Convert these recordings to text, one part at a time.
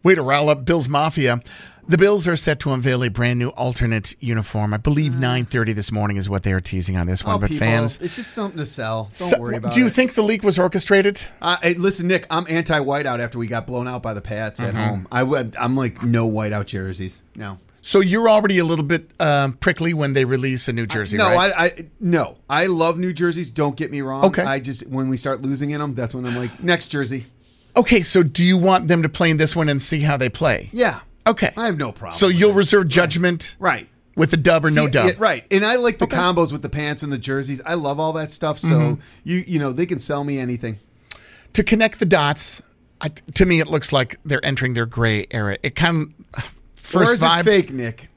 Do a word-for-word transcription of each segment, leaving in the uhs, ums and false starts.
Way to rile up Bills Mafia. The Bills are set to unveil a brand new alternate uniform. I believe uh, nine thirty this morning is what they are teasing on this one. Oh, but people, fans, it's just something to sell. Don't so, worry about it. Do you it. think the leak was orchestrated? Uh, hey, listen, Nick, I'm anti-whiteout after we got blown out by the Pats mm-hmm. at home. I would, I'm like, no whiteout jerseys. No. So you're already a little bit um, prickly when they release a new jersey, I, no, right? I, I no, I love new jerseys. Don't get me wrong. Okay. I just when we start losing in them, that's when I'm like, next jersey. Okay, so do you want them to play in this one and see how they play? Yeah. Okay. I have no problem. So you'll it. reserve judgment, right. right, with the dub or see, no dub, it, right? And I like the okay. combos with the pants and the jerseys. I love all that stuff. So mm-hmm. you you know they can sell me anything. To connect the dots, I, to me it looks like they're entering their gray era. It kind of first or is vibe. It fake, Nick?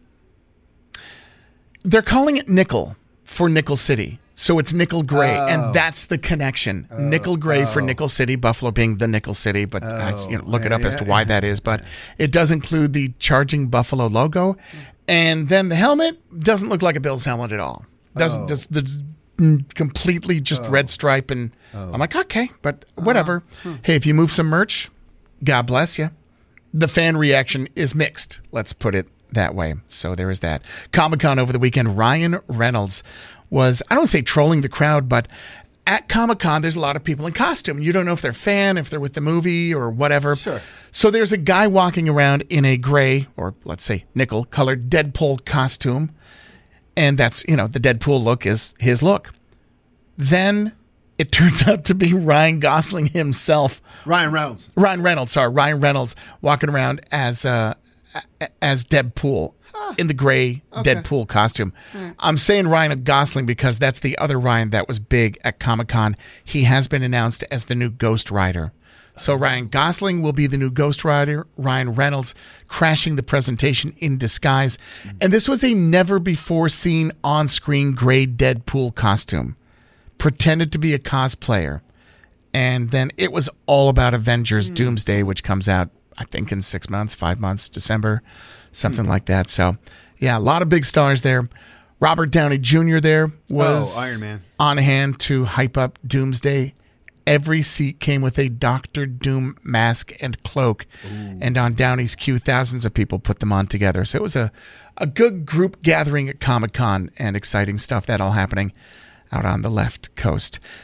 They're calling it nickel for Nickel City. So it's nickel gray, oh. and that's the connection. Oh. Nickel gray oh. for Nickel City, Buffalo being the Nickel City, but oh. I, you know, look yeah, it up yeah, as to why yeah. that is. But it does include the Charging Buffalo logo, and then the helmet doesn't look like a Bills helmet at all. Does oh. does the completely just oh. red stripe, and oh. I'm like, okay, but whatever. Uh-huh. Hey, if you move some merch, God bless you. The fan reaction is mixed. Let's put it that way. So there is that. Comic-Con over the weekend. Ryan Reynolds was, I don't say trolling the crowd, but at Comic-Con, there's a lot of people in costume. You don't know if they're a fan, if they're with the movie or whatever. Sure. So there's a guy walking around in a gray, or let's say nickel colored Deadpool costume. And that's, you know, the Deadpool look is his look. Then it turns out to be Ryan Gosling himself. Ryan Reynolds. Ryan Reynolds, sorry. Ryan Reynolds walking around as uh, as Deadpool. In the gray okay. Deadpool costume. Right. I'm saying Ryan Gosling because that's the other Ryan that was big at Comic-Con. He has been announced as the new Ghost Rider. So Ryan Gosling will be the new Ghost Rider. Ryan Reynolds crashing the presentation in disguise. And this was a never-before-seen on-screen gray Deadpool costume. Pretended to be a cosplayer. And then it was all about Avengers mm. Doomsday, which comes out, I think, in six months, five months, December. Something like that. So, yeah, a lot of big stars there. Robert Downey Junior there was oh, Iron Man. on hand to hype up Doomsday. Every seat came with a Doctor Doom mask and cloak. Ooh. And on Downey's cue, thousands of people put them on together. So it was a, a good group gathering at Comic-Con and exciting stuff that all happening out on the left coast.